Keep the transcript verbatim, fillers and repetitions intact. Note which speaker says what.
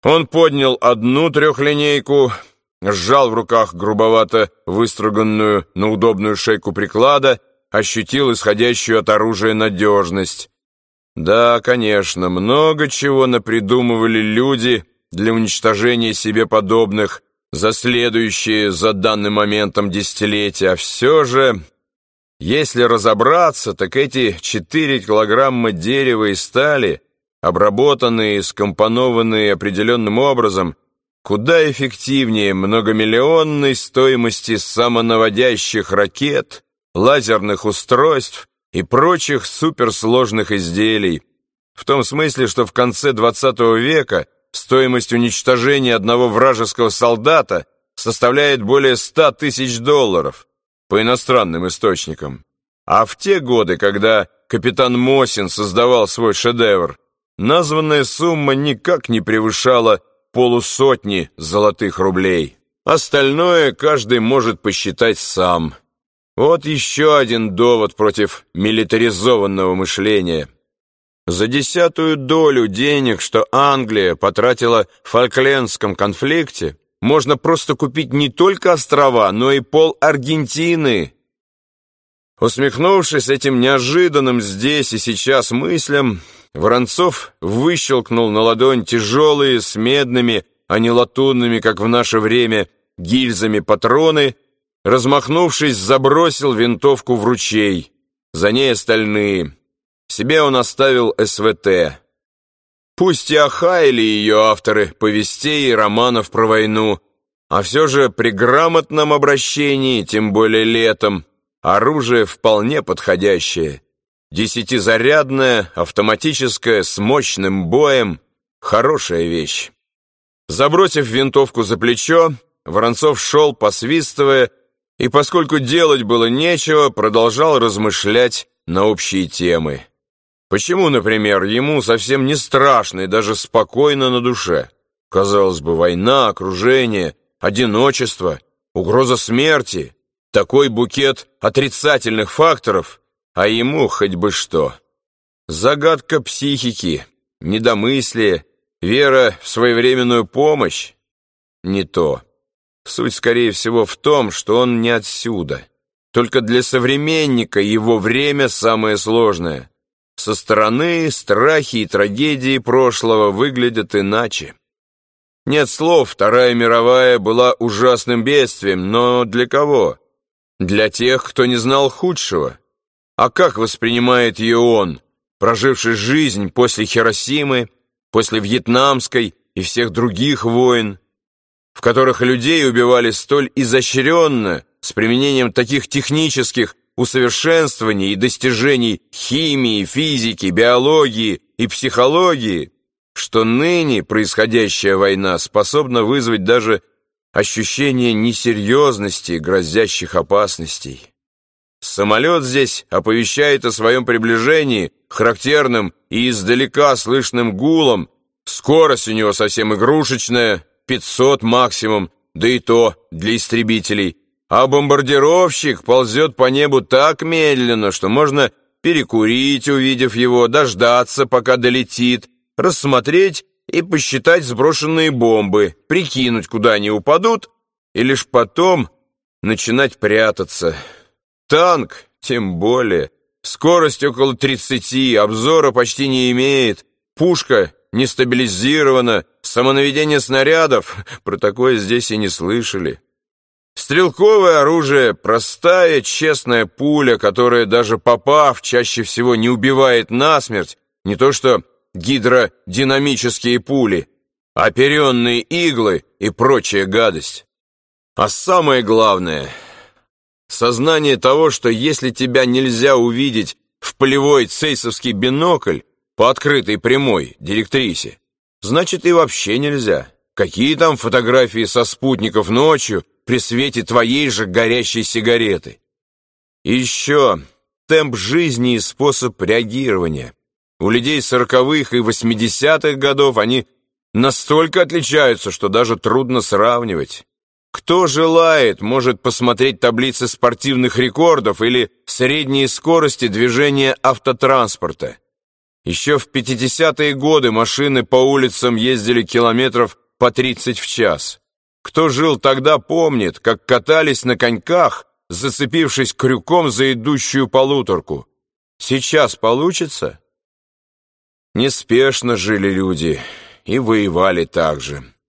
Speaker 1: Он поднял одну трехлинейку, сжал в руках грубовато выструганную на удобную шейку приклада, ощутил исходящую от оружия надежность. Да, конечно, много чего напридумывали люди для уничтожения себе подобных за следующие за данным моментом десятилетия, а все же, если разобраться, так эти четыре килограмма дерева и стали, обработанные и скомпонованные определенным образом, куда эффективнее многомиллионной стоимости самонаводящих ракет, лазерных устройств и прочих суперсложных изделий. В том смысле, что в конце двадцатого века стоимость уничтожения одного вражеского солдата составляет более ста тысяч долларов по иностранным источникам. А в те годы, когда капитан Мосин создавал свой шедевр, названная сумма никак не превышала полусотни золотых рублей. Остальное каждый может посчитать сам. Вот еще один довод против милитаризованного мышления. За десятую долю денег, что Англия потратила в Фолклендском конфликте, можно просто купить не только острова, но и пол Аргентины. Усмехнувшись этим неожиданным здесь и сейчас мыслям, Воронцов выщелкнул на ладонь тяжелые с медными, а не латунными, как в наше время, гильзами патроны, размахнувшись, забросил винтовку в ручей, за ней остальные. Себе он оставил эс вэ тэ. Пусть и охаяли ее авторы повестей и романов про войну, а все же при грамотном обращении, тем более летом, оружие вполне подходящее. Десятизарядная, автоматическая, с мощным боем. Хорошая вещь. Забросив винтовку за плечо, Воронцов шел, посвистывая, и, поскольку делать было нечего, продолжал размышлять на общие темы. Почему, например, ему совсем не страшно и даже спокойно на душе? Казалось бы, война, окружение, одиночество, угроза смерти, такой букет отрицательных факторов, а ему хоть бы что. Загадка психики, недомыслие, вера в своевременную помощь — не то. Суть, скорее всего, в том, что он не отсюда. Только для современника его время самое сложное. Со стороны страхи и трагедии прошлого выглядят иначе. Нет слов, Вторая мировая была ужасным бедствием, но для кого? Для тех, кто не знал худшего. А как воспринимает ее он, проживший жизнь после Хиросимы, после Вьетнамской и всех других войн, в которых людей убивали столь изощренно, с применением таких технических усовершенствований и достижений химии, физики, биологии и психологии, что ныне происходящая война способна вызвать даже ощущение несерьезности грозящих опасностей. Самолет здесь оповещает о своем приближении характерным и издалека слышным гулом. Скорость у него совсем игрушечная, пятьсот максимум, да и то для истребителей. А бомбардировщик ползет по небу так медленно, что можно перекурить, увидев его, дождаться, пока долетит, рассмотреть и посчитать сброшенные бомбы, прикинуть, куда они упадут, и лишь потом начинать прятаться. Танк, тем более. Скорость около тридцати, обзора почти не имеет, пушка не стабилизирована, самонаведение снарядов, про такое здесь и не слышали. Стрелковое оружие — простая, честная пуля, которая, даже попав, чаще всего не убивает насмерть, не то что гидродинамические пули, оперенные иглы и прочая гадость. А самое главное — сознание того, что если тебя нельзя увидеть в полевой цейсовский бинокль по открытой прямой директрисе, значит и вообще нельзя. Какие там фотографии со спутников ночью при свете твоей же горящей сигареты? И еще темп жизни и способ реагирования. У людей сороковых и восьмидесятых годов они настолько отличаются, что даже трудно сравнивать. Кто желает, может посмотреть таблицы спортивных рекордов или средние скорости движения автотранспорта. Еще в пятидесятые годы машины по улицам ездили километров по тридцать в час. Кто жил тогда, помнит, как катались на коньках, зацепившись крюком за идущую полуторку. Сейчас получится? Неспешно жили люди и воевали так же.